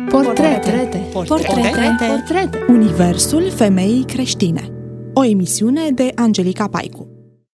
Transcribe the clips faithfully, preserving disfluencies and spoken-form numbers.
Portrete. Portrete. Portrete. Universul femeii creștine. O emisiune de Angelica Paicu.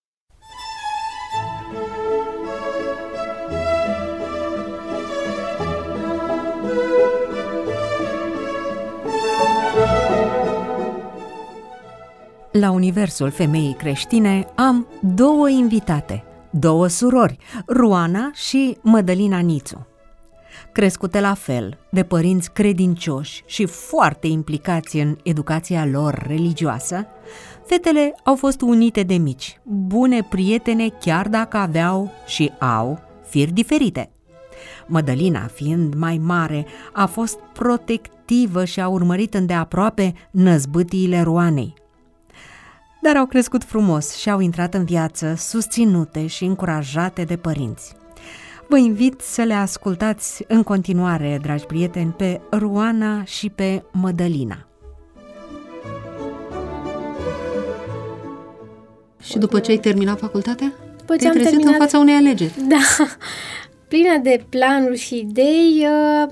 La Universul femeii creștine am două invitate, două surori, Ruana și Mădălina Nițu. Crescute la fel, de părinți credincioși și foarte implicați în educația lor religioasă, fetele au fost unite de mici, bune prietene chiar dacă aveau și au firi diferite. Mădălina, fiind mai mare, a fost protectivă și a urmărit îndeaproape năzbâtiile Ruanei. Dar au crescut frumos și au intrat în viață susținute și încurajate de părinți. Vă invit să le ascultați în continuare, dragi prieteni, pe Ruana și pe Mădălina. Și după ce ai terminat facultatea? După ce te-ai am trezit terminat... în fața unei alegeri. Da, plină de planuri și idei. Uh,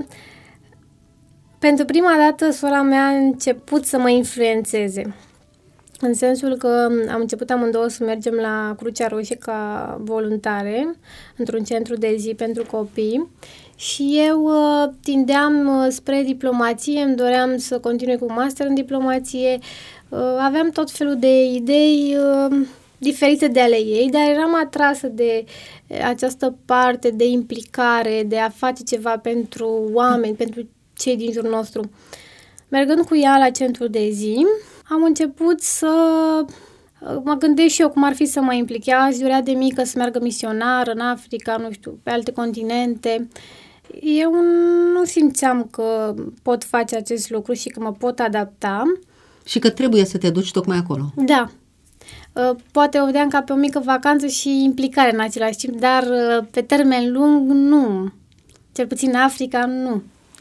pentru prima dată, sora mea a început să mă influențeze. În sensul că am început amândouă să mergem la Crucea Roșie ca voluntare într-un centru de zi pentru copii și eu uh, tindeam uh, spre diplomație, îmi doream să continui cu master în diplomație, uh, aveam tot felul de idei uh, diferite de ale ei, dar eram atrasă de această parte de implicare, de a face ceva pentru oameni, pentru cei din jurul nostru. Mergând cu ea la centru de zi, am început să mă gândesc și eu cum ar fi să mă implic. Ea își dorea de mică să meargă misionar în Africa, nu știu, pe alte continente. Eu nu simțeam că pot face acest lucru și că mă pot adapta. Și că trebuie să te duci tocmai acolo. Da. Poate o vedeam ca pe o mică vacanță și implicare în același timp, dar pe termen lung nu. Cel puțin în Africa nu.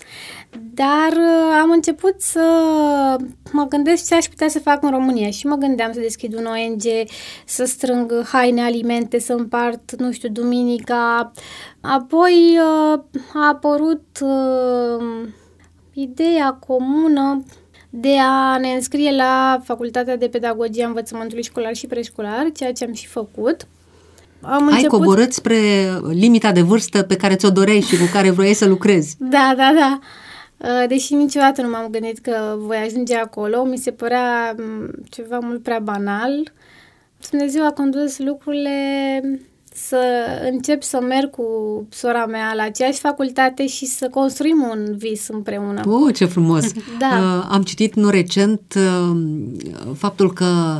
Dar am început să mă gândesc ce aș putea să fac în România și mă gândeam să deschid un O N G, să strâng haine, alimente, să împart, nu știu, duminica. Apoi a apărut uh, ideea comună de a ne înscrie la Facultatea de Pedagogie a Învățământului Școlar și Preșcolar, ceea ce am și făcut. Am Ai început... coborât spre limita de vârstă pe care ți-o doreai și cu care vroiai să lucrezi. Da, da, da. Deși niciodată nu m-am gândit că voi ajunge acolo, mi se părea ceva mult prea banal. Dumnezeu a condus lucrurile să încep să merg cu sora mea la aceeași facultate și să construim un vis împreună. Oh, ce frumos! Da. Uh, am citit nu recent uh, faptul că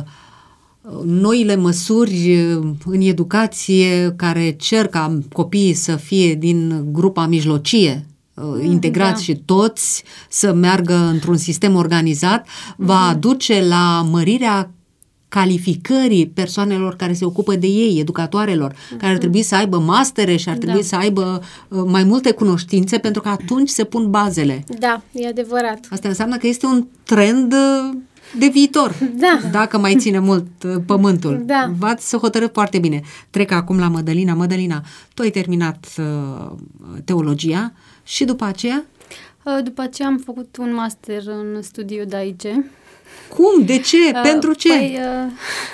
noile măsuri în educație care cer ca copiii să fie din grupa mijlocie, integrați da. Și toți să meargă într-un sistem organizat, va aduce la mărirea calificării persoanelor care se ocupă de ei, educatoarelor, uh-huh. care ar trebui să aibă mastere și ar trebui da. Să aibă mai multe cunoștințe, pentru că atunci se pun bazele. Da, e adevărat. Asta înseamnă că este un trend de viitor, da. Dacă mai ține mult pământul. Da. V-ați să hotărât foarte bine. Trec acum la Mădălina. Mădălina, tu ai terminat uh, teologia și după aceea? După aceea am făcut un master în studii iudaice. Cum? De ce? Uh, Pentru ce? Păi, uh,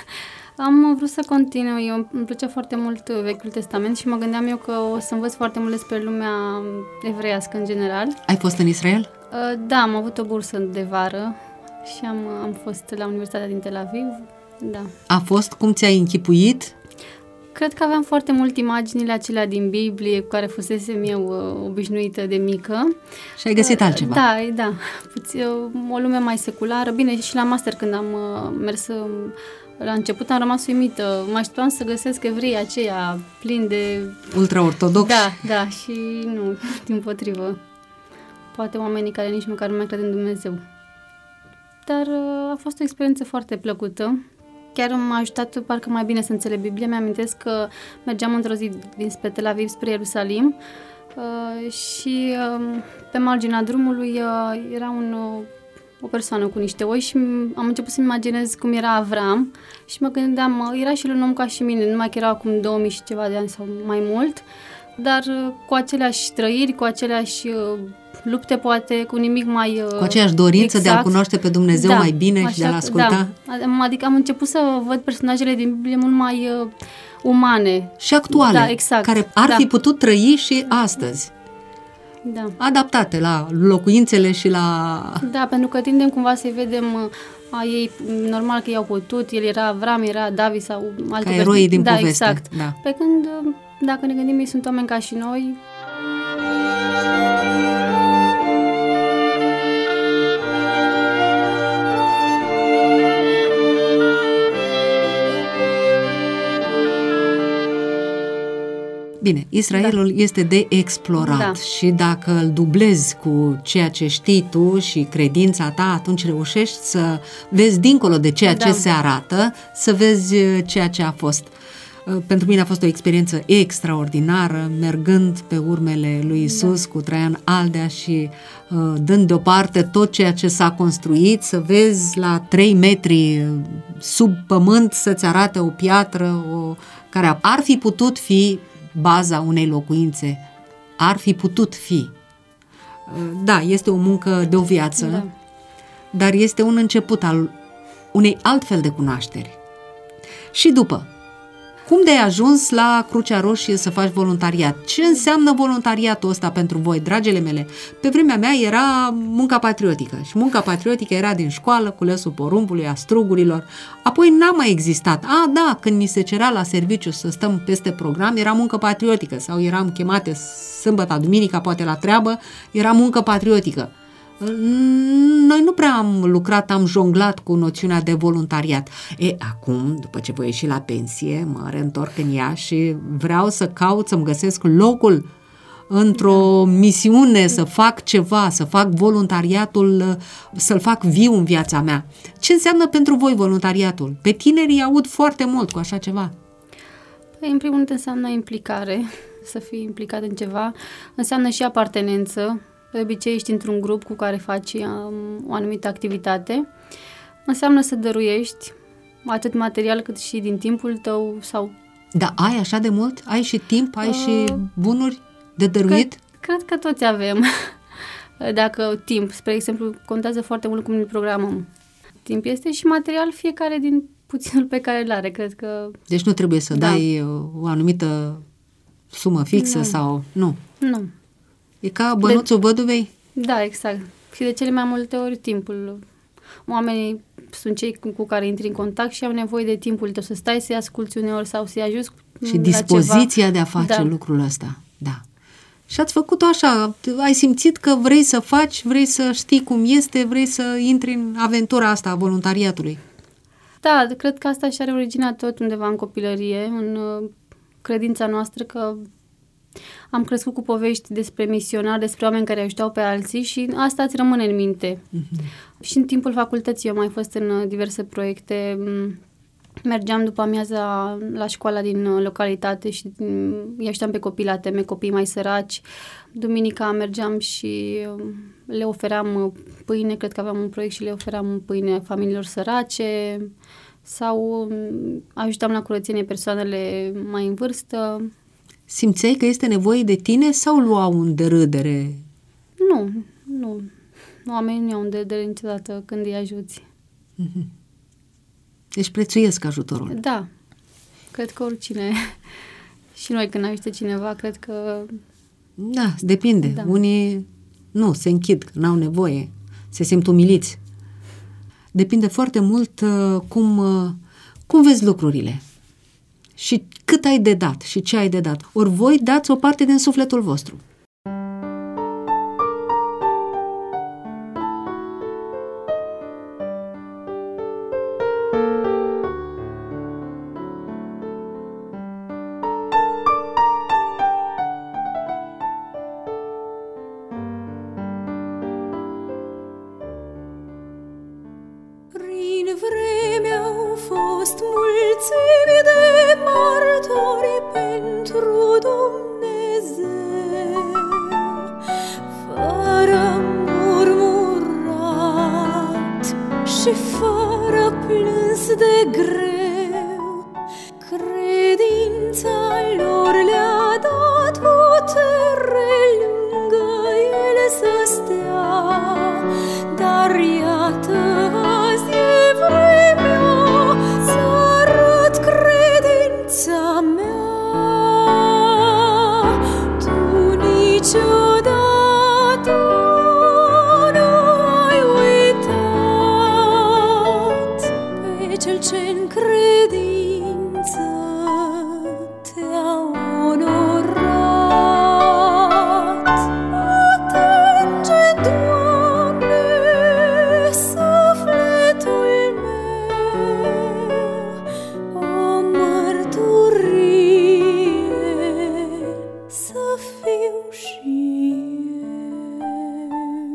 am vrut să continui. Eu, îmi plăcea foarte mult Vechiul Testament și mă gândeam eu că o să învăț foarte mult despre lumea evreiască în general. Ai fost în Israel? Uh, da, am avut o bursă de vară și am, am fost la Universitatea din Tel Aviv. Da. A fost cum ți-ai închipuit? Cred că aveam foarte mult imaginile acelea din Biblie cu care fusesem eu uh, obișnuită de mică. Și ai găsit uh, altceva. Da, da. Puțin, o lume mai seculară. Bine, și la master când am uh, mers uh, la început am rămas uimită. Mă așteptam să găsesc evreii aceia plini de... ultraortodoxi. Da, da. Și nu, dimpotrivă. Poate oamenii care nici măcar nu mai cred în Dumnezeu. Dar uh, a fost o experiență foarte plăcută. Chiar m-a ajutat parcă mai bine să înțeleg Biblia. Mi-amintesc că mergeam într-o zi dinspre Tel Aviv spre Ierusalim uh, și uh, pe marginea drumului uh, era un, uh, o persoană cu niște oi și am început să-mi imaginez cum era Avram și mă gândeam, uh, era și el un om ca și mine, numai că era acum două mii și ceva de ani sau mai mult, dar uh, cu aceleași trăiri, cu aceleași uh, lupte, poate, cu nimic mai... Cu aceeași dorință exact. de a cunoaște pe Dumnezeu da, mai bine așa, și de a-L asculta. Da. Adică am început să văd personajele din Biblie mult mai uh, umane. Și actuale, da, exact. care ar da. fi putut trăi și astăzi. Da. Adaptate la locuințele și la... Da, pentru că tindem cumva să-i vedem... Uh, a ei, normal că i-au putut, el era Avram, era David sau alte ca eroi din da, poveste. Exact. Da. Pe când, dacă ne gândim, ei sunt oameni ca și noi. Bine, Israelul da. este de explorat da. și dacă îl dublezi cu ceea ce știi tu și credința ta, atunci reușești să vezi dincolo de ceea da. ce se arată, să vezi ceea ce a fost. Pentru mine a fost o experiență extraordinară, mergând pe urmele lui Isus da. cu Traian Aldea și uh, dând deoparte tot ceea ce s-a construit, să vezi la trei metri sub pământ să-ți arate o piatră o, care ar fi putut fi baza unei locuințe. Ar fi putut fi. Da, este o muncă de o viață, da. dar este un început al unei altfel de cunoașteri. Și după, cum de ai ajuns la Crucea Roșie să faci voluntariat? Ce înseamnă voluntariatul ăsta pentru voi, dragile mele? Pe vremea mea era munca patriotică și munca patriotică era din școală, culesul porumbului, a strugurilor. Apoi n-a mai existat. A, da, când ni se cerea la serviciu să stăm peste program, era muncă patriotică sau eram chemate sâmbătă, duminica, poate la treabă, era muncă patriotică. Noi nu prea am lucrat, am jonglat cu noțiunea de voluntariat. E, acum, după ce voi ieși la pensie, mă reîntorc în ea și vreau să caut să-mi găsesc locul într-o misiune, să fac ceva, să fac voluntariatul, să-l fac viu în viața mea. Ce înseamnă pentru voi voluntariatul? Pe tinerii aud foarte mult cu așa ceva. Păi, în primul rând înseamnă implicare, să fii implicat în ceva, înseamnă și apartenență. De obicei ești într-un grup cu care faci um, o anumită activitate. Înseamnă să dăruiești atât material cât și din timpul tău sau... Da, ai așa de mult? Ai și timp? Ai uh, și bunuri de dăruit? Cred, cred că toți avem. Dacă timp, spre exemplu, contează foarte mult cum ne programăm. Timp este și material fiecare din puținul pe care îl are. Cred că... Deci nu trebuie să da. dai o anumită sumă fixă nu. sau... Nu. Nu. E ca bănuțul de... văduvei? Da, exact. Și de cele mai multe ori timpul. Oamenii sunt cei cu, cu care intri în contact și au nevoie de timpul tău, să stai să-i asculți uneori sau să-i ajuți și dispoziția ceva. de a face da. lucrul ăsta. Da. Și ați făcut-o așa, ai simțit că vrei să faci, vrei să știi cum este, vrei să intri în aventura asta a voluntariatului. Da, cred că asta și-a originat tot undeva în copilărie, în uh, credința noastră că am crescut cu povești despre misionari, despre oameni care ajutau pe alții și asta îți rămâne în minte. Uh-huh. Și în timpul facultății eu am mai fost în diverse proiecte. Mergeam după amiaza la școala din localitate și îi ajutam pe copii la teme, copii mai săraci. Duminica mergeam și le ofeream pâine, cred că aveam un proiect și le ofeream pâine familiilor sărace sau ajutam la curățenie persoanele mai în vârstă. Simțeai că este nevoie de tine sau luau un derâdere? Nu, nu. Oamenii nu iau un derâdere niciodată când îi ajuți. Mm-hmm. Deci prețuiesc ajutorul. Da. Cred că oricine. Și noi când ajută cineva, cred că... Da, depinde. Da. Unii nu, se închid, că n-au nevoie. Se simt umiliți. Depinde foarte mult uh, cum, uh, cum vezi lucrurile. Și cât ai de dat și ce ai de dat. Ori voi dați o parte din sufletul vostru. Prin vreme au fost mulțimi de martori pentru Dumnezeu, fără murmurat și fără plâns de greu. Credința lor le-a dat putere lângă ele să stea. dar iată azi e vremea să arăt credința mea. Tu niciodată cel ce-n credință te-a onorat. Atinge, Doamne, sufletul meu, o mărturie să fiu și eu.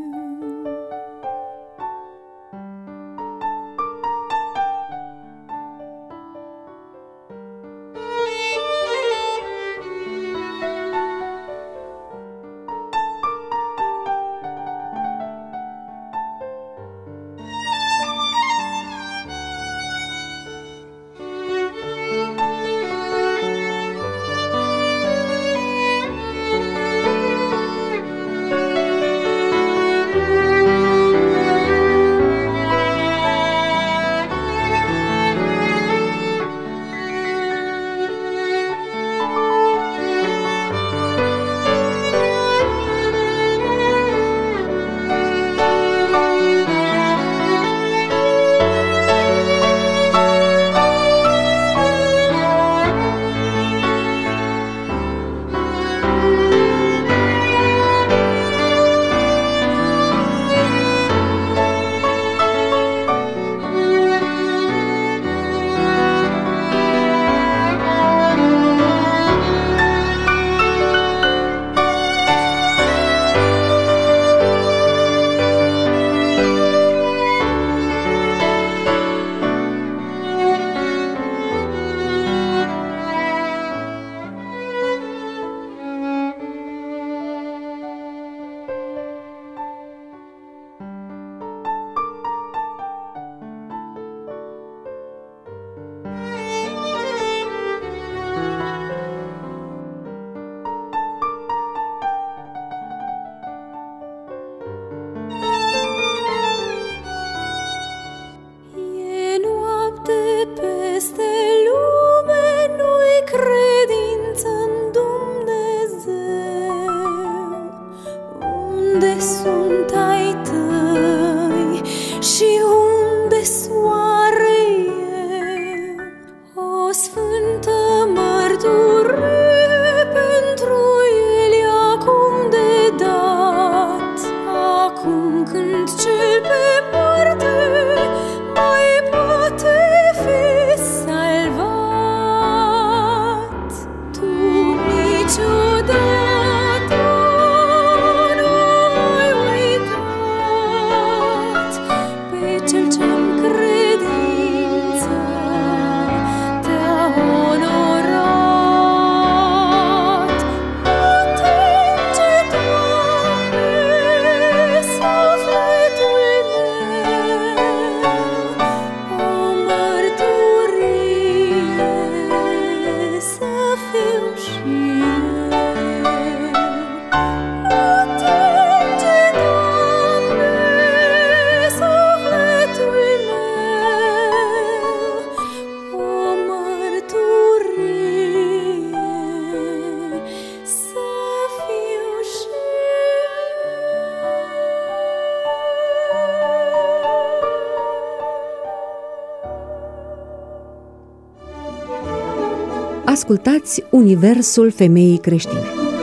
Unde sunt ai tăi și unde soare eu, o sfântă mărturie pentru el acum de dat. Acum când cel pe moarte mai poate fi salvat, tu niciodată cel ce-n credință te-a onorat. Atinge, Doamne, sufletul meu, o mărturie să fiu și eu. Atinge, Doamne, o mărturie să fiu și eu. Ascultați Universul Femeii Creștine.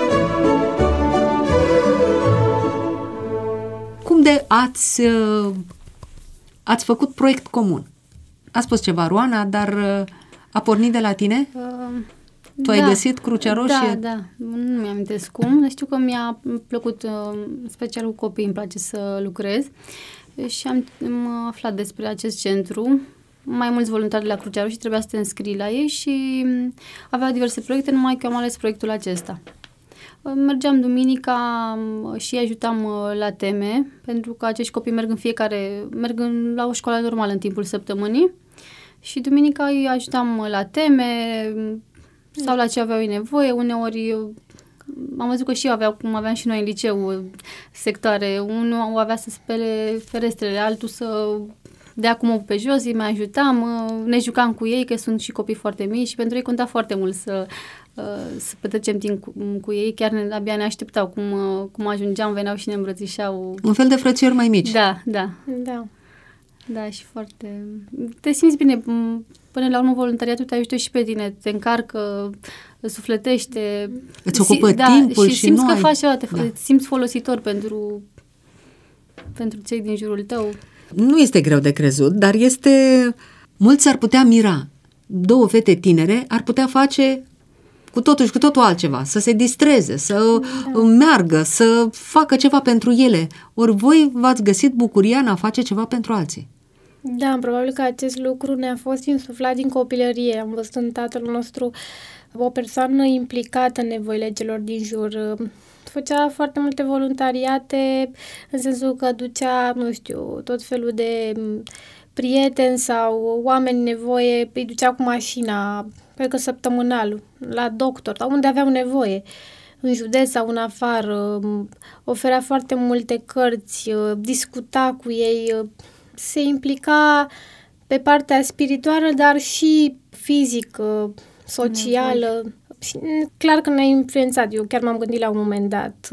Cum de ați, ați făcut proiect comun? A spus ceva Roana, dar a pornit de la tine? Uh, tu da, ai găsit Crucea Roșie? Da, da. Nu mi-am amintesc cum. Știu că mi-a plăcut, uh, special cu copii, îmi place să lucrez. Și am, am aflat despre acest centru. Mai mulți voluntari de la Crucea Roșie trebuia să te înscrii la ei și avea diverse proiecte, numai că am ales proiectul acesta. Mergeam duminica și îi ajutam la teme, pentru că acești copii merg în fiecare, merg în, la o școală normală în timpul săptămânii și duminica îi ajutam la teme sau la ce aveau ei nevoie. Uneori am văzut că și eu aveau, cum aveam și noi în liceu, sectoare. Unul avea să spele ferestrele, altul să dea cu mopul pe jos, îi mai ajutam, ne jucam cu ei, că sunt și copii foarte mici și pentru ei conta foarte mult să, să petrecem timp cu, cu ei. Chiar ne, abia ne așteptau cum, cum ajungeam, veneau și ne îmbrățișau. Un fel de frățiori mai mici. Da, da. Da. Da, și foarte... Te simți bine. Până la urmă, voluntariatul te ajută și pe tine. Te încarcă, sufletește. Îți ocupă si, timpul da, și, și simți nu că ai... faci ceva, te Da. simți folositor pentru, pentru cei din jurul tău. Nu este greu de crezut, dar este... Mulți ar putea mira. Două fete tinere ar putea face cu totul și cu totul altceva, să se distreze, să da. meargă, să facă ceva pentru ele. Ori voi v-ați găsit bucuria în a face ceva pentru alții. Da, probabil că acest lucru ne-a fost insuflat din copilărie. Am văzut în tatăl nostru o persoană implicată în nevoile celor din jur. Făcea foarte multe voluntariate, în sensul că ducea, nu știu, tot felul de prieteni sau oameni în nevoie, îi ducea cu mașina, cred că săptămânal, la doctor, sau unde aveau nevoie, în județ sau în afară, oferea foarte multe cărți, discuta cu ei, se implica pe partea spirituală, dar și fizică, socială. Și clar că ne-a influențat. Eu chiar m-am gândit la un moment dat.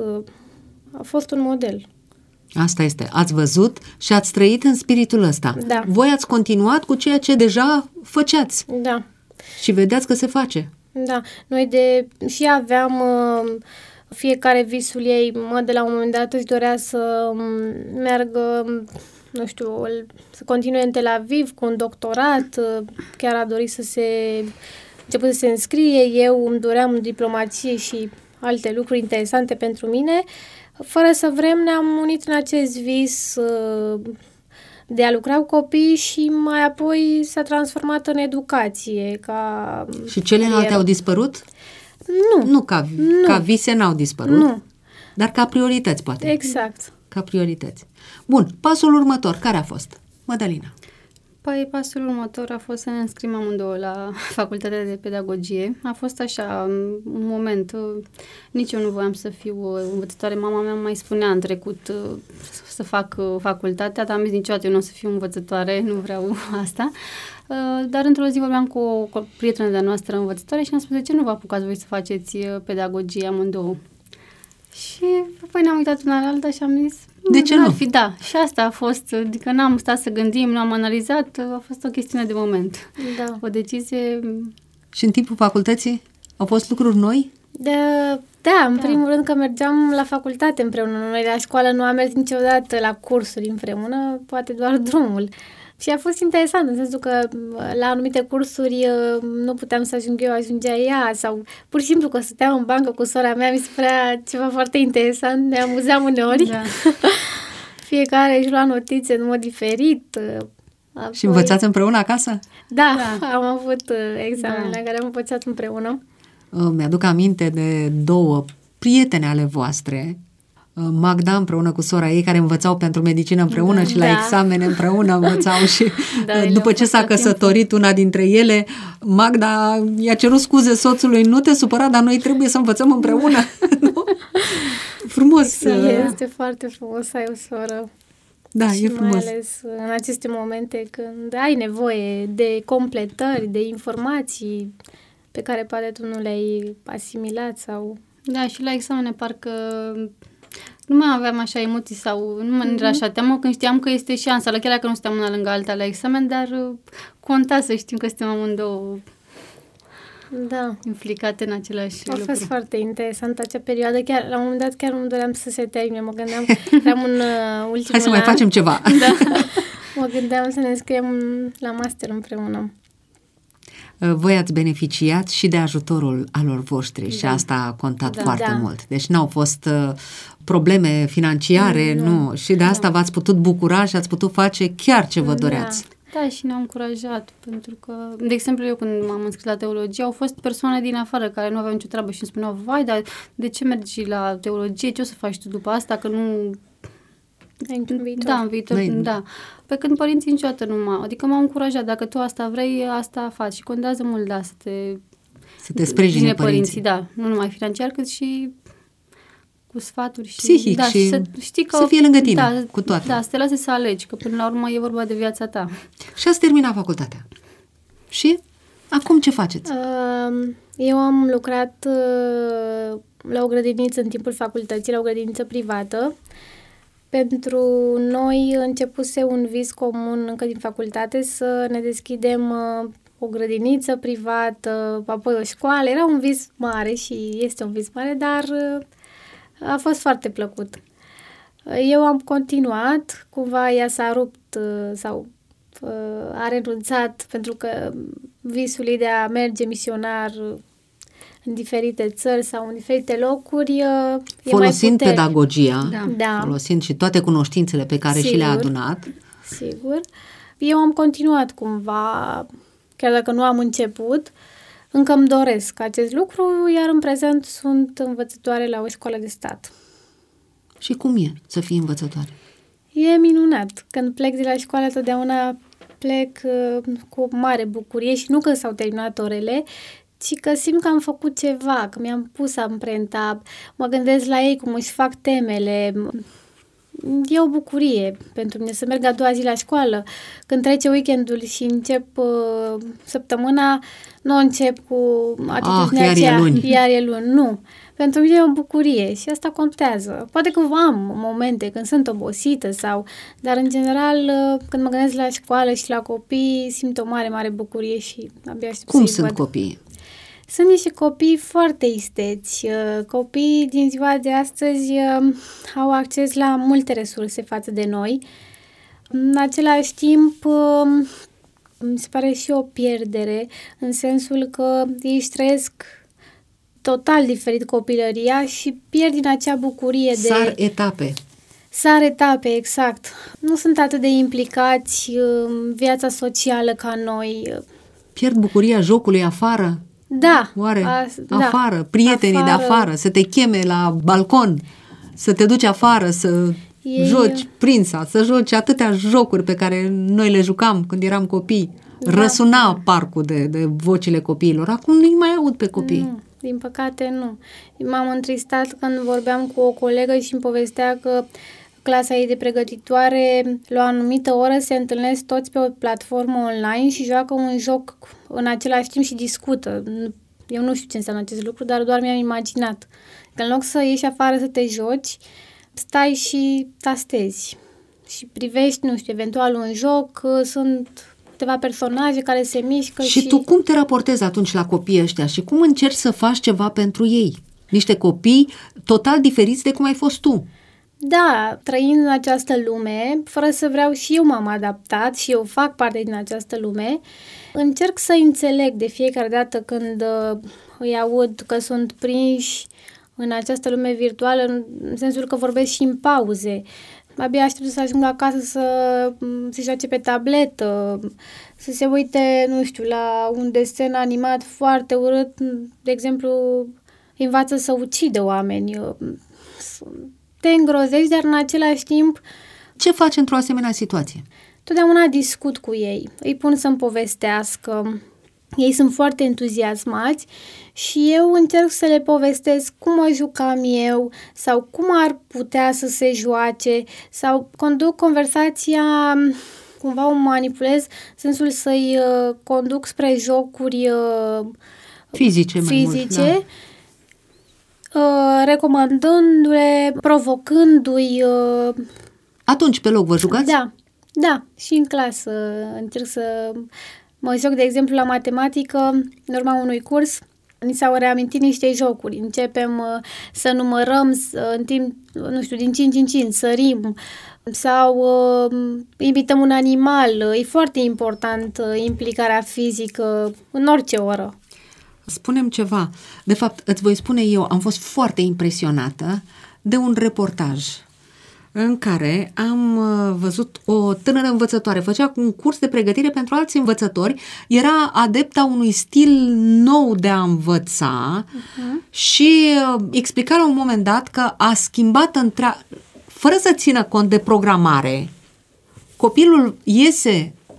A fost un model. Asta este. Ați văzut și ați trăit în spiritul ăsta. Da. Voi ați continuat cu ceea ce deja făceați. Da. Și vedeați că se face. Da. Noi de și aveam uh, fiecare visul ei, mă, de la un moment dat își dorea să meargă, nu știu, să continue în Tel Aviv cu un doctorat, uh, chiar a dorit să se început să se înscrie, eu îmi doream diplomație și alte lucruri interesante pentru mine. Fără să vrem, ne-am unit în acest vis uh, de a lucra cu copii și mai apoi s-a transformat în educație. Ca și celelalte carieră. Au dispărut? Nu. Nu ca, nu. ca vise n-au dispărut, nu. Dar ca priorități, poate. Exact. Ca priorități. Bun, pasul următor, care a fost? Mădălina. Păi, pasul următor a fost să ne înscrim amândouă la facultatea de pedagogie. A fost așa, un moment, nici eu nu voiam să fiu învățătoare. Mama mea mai spunea în trecut să fac facultatea, dar am zis niciodată eu nu o să fiu învățătoare, nu vreau asta. Dar într-o zi vorbeam cu o, cu o prietenă de-a noastră învățătoare și ne-a spus: de ce nu vă apucați voi să faceți pedagogie amândouă? Și apoi ne-am uitat una la alta și am zis: de ce nu? Fi, da, și asta a fost, adică n-am stat să gândim, n-am analizat, a fost o chestiune de moment. Da. O decizie. Și în timpul facultății au fost lucruri noi? De, da, în Da. primul rând că mergeam la facultate împreună. Noi la școală nu am mers niciodată la cursuri împreună, poate doar drumul. Și a fost interesant, în sensul că la anumite cursuri nu puteam să ajung eu, ajungea ea, sau pur și simplu că stăteam în bancă cu sora mea, mi se părea ceva foarte interesant, ne amuzeam uneori. Da. Fiecare își lua notițe în mod diferit. Apoi... Și învățați împreună acasă? Da, Da. am avut examene Da. la care am învățat împreună. Mi-aduc aminte de două prietene ale voastre, Magda împreună cu sora ei, care învățau pentru medicină împreună Da. și la Da. examene împreună învățau și Da, ele după au ce fost s-a tot timpul. căsătorit una dintre ele, Magda i-a cerut scuze soțului: nu te supăra, dar noi trebuie să învățăm împreună. Nu? Frumos. Este foarte frumos să ai o soră. Da, și e frumos. mai ales în aceste momente când ai nevoie de completări, de informații pe care poate tu nu le-ai asimilat sau... Da, și la examene parcă nu mai aveam așa emoții sau nu mai era așa teamă când știam că este șansa, chiar dacă nu stăm una lângă alta la examen, dar uh, conta să știm că suntem amândouă Da. implicate în același A lucru. fost foarte interesant acea perioadă. Chiar, la un moment dat chiar nu doream să se termine. Mă gândeam, eram în uh, ultimul Hai să mai an. facem ceva. Da. Mă gândeam să ne înscriem la master împreună. Voi ați beneficiat și de ajutorul alor voștri, da. Și asta a contat Da. foarte Da. mult. Deci n-au fost uh, probleme financiare, nu. nu. Și de asta v-ați putut bucura și ați putut face chiar ce vă doreați. Da, și ne-au încurajat, pentru că, de exemplu, eu când m-am înscris la teologie, au fost persoane din afară care nu aveau nicio treabă și îmi spuneau: vai, dar de ce mergi la teologie? Ce o să faci tu după asta? Că nu... În viitor. Da, în viitor, Noi- da. Pe când părinții niciodată nu m-au... Adică m-au încurajat, dacă tu asta vrei, asta faci. Și contează mult, da, să te... Să te sprijine Bine, părinții. da. Nu numai financiar, cât și cu sfaturi și... Psihic da, și să, știi că, să fie lângă tine, da, cu toate. Da, să te lase să alegi, că până la urmă e vorba de viața ta. Și ați terminat facultatea. Și acum ce faceți? Uh, Eu am lucrat uh, la o grădiniță în timpul facultății, la o grădiniță privată. Pentru noi începuse un vis comun încă din facultate să ne deschidem uh, o grădiniță privată, apoi o școală. Era un vis mare și este un vis mare, dar uh, a fost foarte plăcut. Eu am continuat, cumva ea s-a rupt uh, sau uh, a renunțat pentru că visul ei de a merge misionar în diferite țări sau în diferite locuri uh, Folosind e mai pedagogia, Da. Da. folosind și toate cunoștințele pe care și le-a Sigur. adunat. Sigur. Eu am continuat cumva, chiar dacă nu am început, încă îmi doresc acest lucru, iar în prezent sunt învățătoare la o școală de stat. Și cum e să fii învățătoare? E minunat. Când plec de la școală, totdeauna plec uh, cu mare bucurie și nu că s-au terminat orele, ci că simt că am făcut ceva, că mi-am pus amprenta, mă gândesc la ei cum își fac temele. E o bucurie pentru mine să merg a doua zi la școală. Când trece weekendul și încep uh, săptămâna, nu încep cu atitudinea iar e aceea, luni. iar e luni. Nu. Pentru mine e o bucurie și asta contează. Poate că am momente când sunt obosită sau, dar în general uh, când mă gândesc la școală și la copii, simt o mare, mare bucurie și abia aștept Cum să-i sunt văd. copiii? Sunt niște copii foarte isteți. Uh, Copiii din ziua de astăzi uh, au acces la multe resurse față de noi. În același timp, uh, mi se pare și o pierdere, în sensul că ei își trăiesc total diferit copilăria și pierd din acea bucurie de... Sar etape. Sar etape, exact. Nu sunt atât de implicați în viața socială ca noi. Pierd bucuria jocului afară? Da. Oare? A, Afară, da, prietenii afară. de afară, să te cheme la balcon, să te duci afară, să Ei- joci prința, să joci atâtea jocuri pe care noi le jucam când eram copii. Da. Răsuna parcul de, de vocile copiilor. Acum nu-i mai aud pe copii. Nu, din păcate nu. M-am întristat când vorbeam cu o colegă și îmi povestea că clasa ei de pregătitoare, la o anumită oră, se întâlnesc toți pe o platformă online și joacă un joc în același timp și discută. Eu nu știu ce înseamnă acest lucru, dar doar mi-am imaginat. Că în loc să ieși afară să te joci, stai și tastezi. Și privești, nu știu, eventual un joc, sunt câteva personaje care se mișcă și... Și tu cum te raportezi atunci la copiii ăștia și cum încerci să faci ceva pentru ei? Niște copii total diferiți de cum ai fost tu. Da, trăind în această lume, fără să vreau și eu m-am adaptat și eu fac parte din această lume, încerc să înțeleg de fiecare dată când uh, îi aud că sunt prinși în această lume virtuală, în, în sensul că vorbesc și în pauze. Abia aștept să ajung acasă să se joace pe tabletă, să se uite, nu știu, la un desen animat foarte urât, de exemplu, învață să ucidă oameni. Te îngrozești, dar în același timp Ce faci într-o asemenea situație? totdeauna discut cu ei, îi pun să-mi povestească, ei sunt foarte entuziasmați și eu încerc să le povestesc cum mă jucam eu sau cum ar putea să se joace sau conduc conversația, cumva o manipulez, în sensul să-i uh, conduc spre jocuri uh, Fizice mai fizice, mult, da. uh, recomandându-le, provocându-i. Uh, Atunci, pe loc, vă jucați? Da, da, și în clasă încerc să mă joc, de exemplu, la matematică, în urma unui curs, ni s-au reamintit niște jocuri. Începem uh, să numărăm să, în timp, nu știu, din cinci în cinci, sărim sau uh, imităm un animal. E foarte important uh, implicarea fizică în orice oră. Spunem ceva. De fapt, îți voi spune eu, am fost foarte impresionată de un reportaj în care am văzut o tânără învățătoare, făcea un curs de pregătire pentru alți învățători, era adepta unui stil nou de a învăța uh-huh. și explica la un moment dat că a schimbat întrea... fără să țină cont de programare, copilul iese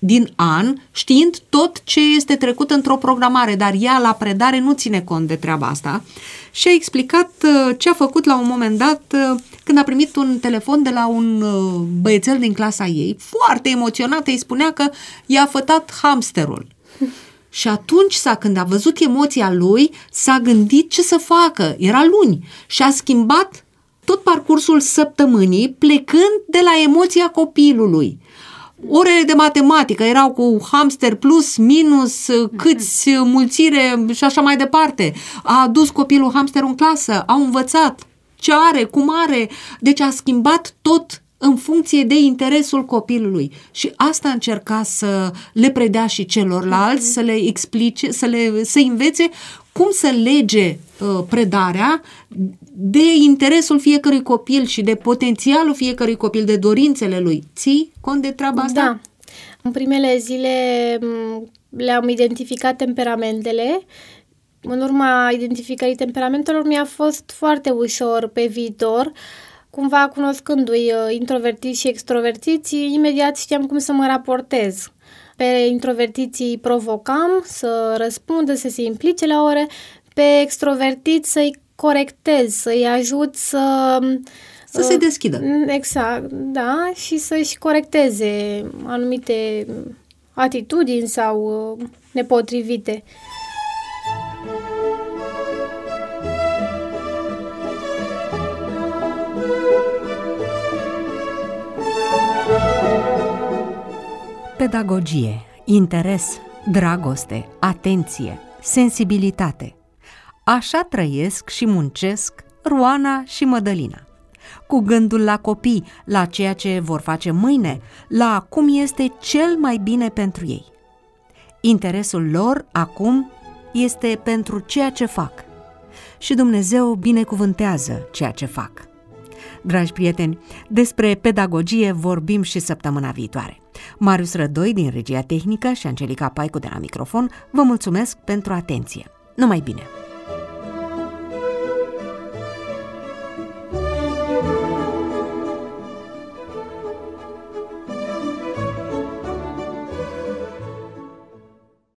din an, știind tot ce este trecut într-o programare, dar ea la predare nu ține cont de treaba asta și a explicat ce a făcut la un moment dat când a primit un telefon de la un băiețel din clasa ei, foarte emoționată, îi spunea că i-a fătat hamsterul. Și atunci, s-a, când a văzut emoția lui, s-a gândit ce să facă. Era luni și a schimbat tot parcursul săptămânii plecând de la emoția copilului. Orele de matematică erau cu hamster plus, minus, câți, mulțire și așa mai departe. A adus copilul hamsterul în clasă, au învățat ce are, cum are, deci a schimbat tot în funcție de interesul copilului. Și asta încerca să le predea și celorlalți, să le explice, să le să învețe cum să lege uh, predarea de interesul fiecărui copil și de potențialul fiecărui copil, de dorințele lui. Ții cont de treaba asta? Da. În primele zile le-am identificat temperamentele. În urma identificării temperamentelor mi-a fost foarte ușor pe viitor. Cumva, cunoscându-i introvertiți și extrovertiții, imediat știam cum să mă raportez. Pe introvertiții provocam să răspundă, să se implice la ore, pe extrovertiți să-i corectez, să-i ajut să... Să se deschidă. Exact, da, și să-și corecteze anumite atitudini sau nepotrivite. Pedagogie, interes, dragoste, atenție, sensibilitate. Așa trăiesc și muncesc Ruana și Mădălina. Cu gândul la copii, la ceea ce vor face mâine, la cum este cel mai bine pentru ei. Interesul lor acum este pentru ceea ce fac. Și Dumnezeu binecuvântează ceea ce fac. Dragi prieteni, despre pedagogie vorbim și săptămâna viitoare. Marius Rădoi din regia tehnică și Angelica Paicu de la microfon vă mulțumesc pentru atenție. Numai bine!